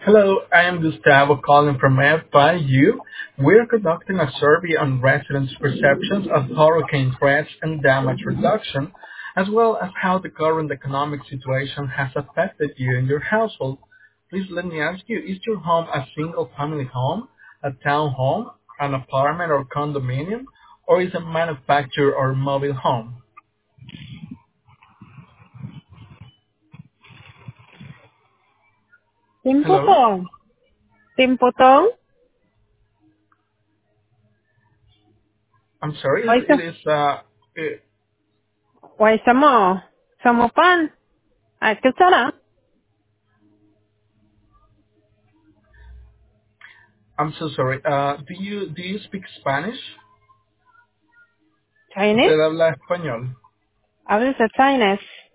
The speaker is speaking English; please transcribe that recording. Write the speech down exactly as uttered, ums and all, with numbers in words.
Hello, I am Gustavo calling from F I U. We're conducting a survey on residents' perceptions of hurricane threats and damage reduction, as well as how the current economic situation has affected you and your household. Please let me ask you, is your home a single-family home, a townhome, an apartment or condominium, or is it a manufactured or mobile home? Hello? Timputong. Timputong? I'm sorry, Why it, sa, it is, uh, it, why sa mo? Sa mo pan? Ay, kasara? I'm so sorry. Uh, do you, do you speak Spanish? Chinese? Usted habla español. Hablo sa Chinese.